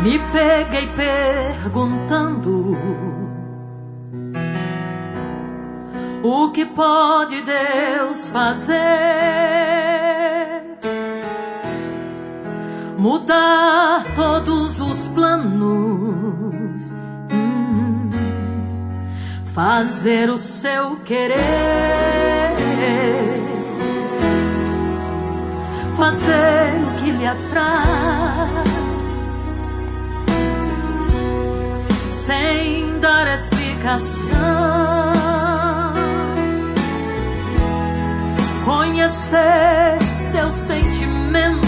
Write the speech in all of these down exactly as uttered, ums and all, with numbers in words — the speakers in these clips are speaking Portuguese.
Me peguei perguntando: o que pode Deus fazer? Mudar todos os planos, hum, fazer o seu querer, fazer o que lhe apraz, sem dar explicação. Conhecer seus sentimentos,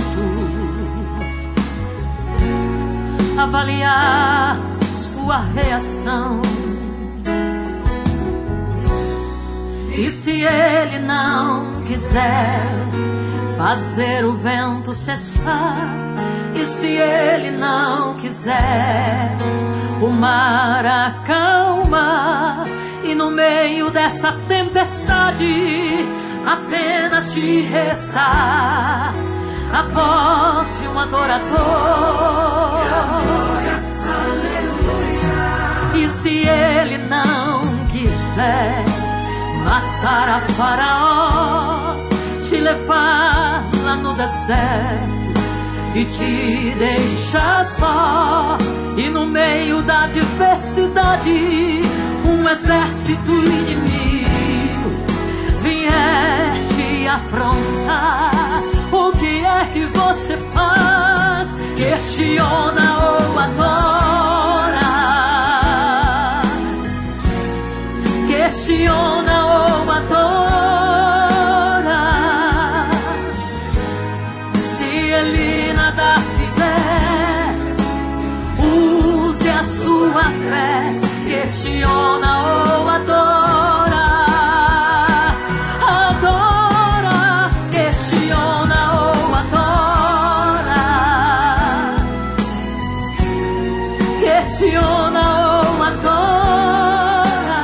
avaliar sua reação. E se ele não quiser fazer o vento cessar, e se ele não quiser o mar acalmar, e no meio dessa tempestade apenas te restar a voz de um adorador. E se ele não quiser matar a Faraó, te levar lá no deserto e te deixar só, e no meio da diversidade um exército inimigo vieste afrontar, o que é que você faz? Questiona ou adora? Questiona ou adora? Se ele nada fizer, use a sua fé. Questiona ou adora? Questiona ou adora?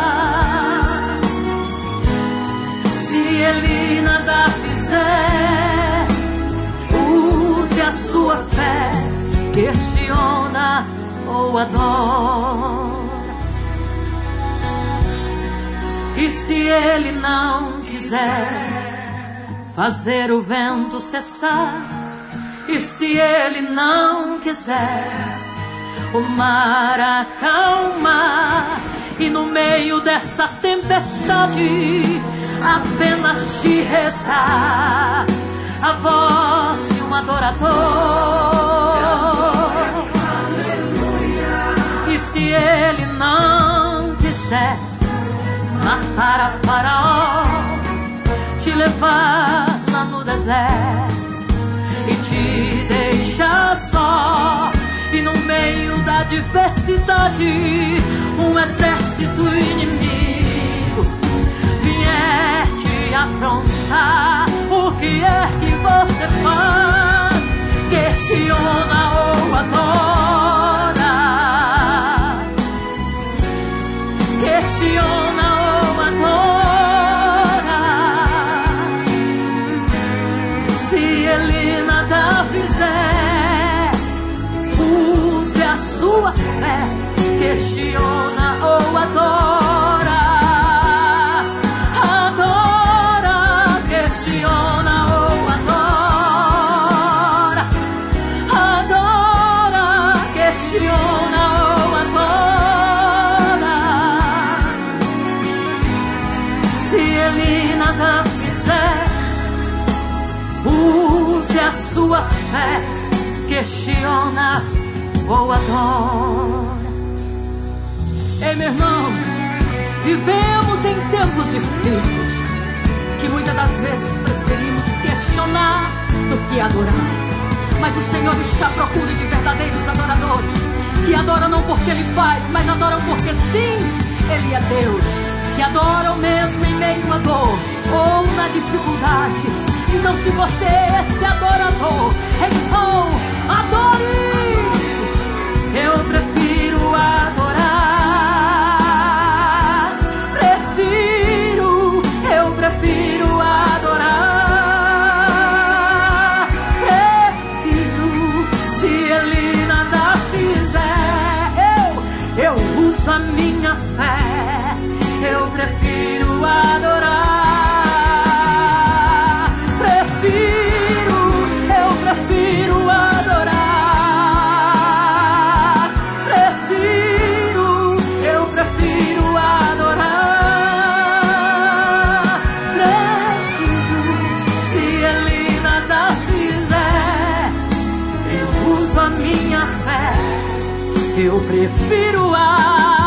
Se ele nada fizer, use a sua fé. Questiona ou adora? E se ele não quiser fazer o vento cessar, e se ele não quiser o mar acalmar, e no meio dessa tempestade apenas te restar a voz de um adorador. E se ele não quiser matar a Faraó, te levar lá no deserto e te deixar só, e no meio da diversidade um exército inimigo vier te afrontar, o que é que você faz? Questiona ou adora? Questiona ou adora? Se ele nada fizer, use a sua fé. Questiona ou adora? Adora. Questiona ou adora? Adora. Questiona ou adora? Se ele nada fizer, use a sua fé. Questiona ou adora? Ei, meu irmão, vivemos em tempos difíceis, que muitas das vezes preferimos questionar do que adorar. Mas o Senhor está à procura de verdadeiros adoradores, que adoram não porque Ele faz, mas adoram porque sim, Ele é Deus, que adoram mesmo em meio à dor ou na dificuldade. Então, se você é esse adorador, então adore! Eu prefiro adorar, prefiro, eu prefiro adorar, prefiro, se ele nada fizer. minha fé, eu prefiro a